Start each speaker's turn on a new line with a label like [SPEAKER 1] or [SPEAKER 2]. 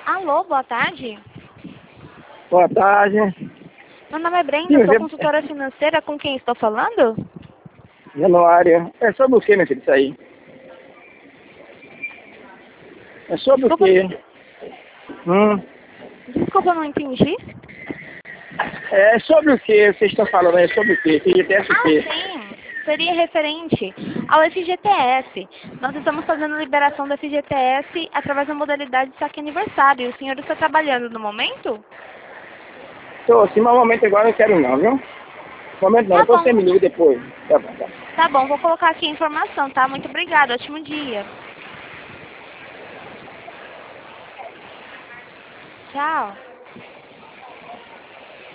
[SPEAKER 1] Alô, boa tarde.
[SPEAKER 2] Boa tarde.
[SPEAKER 1] Meu nome é Brenda, sou consultora financeira. Com quem estou falando?
[SPEAKER 2] Januária. É sobre o que, meu filho, isso aí? É sobre
[SPEAKER 1] Desculpa,
[SPEAKER 2] o quê?
[SPEAKER 1] desculpa, não entendi.
[SPEAKER 2] É sobre o que vocês estão falando aí? Sobre o quê? FGTS o
[SPEAKER 1] Ah,
[SPEAKER 2] quê?
[SPEAKER 1] sim. Seria referente ao FGTS. Nós estamos fazendo liberação do FGTS através da modalidade saque aniversário. O senhor está trabalhando no momento?
[SPEAKER 2] Tô, assim, mas no momento agora eu não quero não, viu? No momento não,
[SPEAKER 1] Tá
[SPEAKER 2] depois
[SPEAKER 1] bom.
[SPEAKER 2] você me liga depois. Tá bom, tá.
[SPEAKER 1] Tá bom, vou colocar aqui a informação, tá? Muito obrigada. Ótimo dia. Tchau.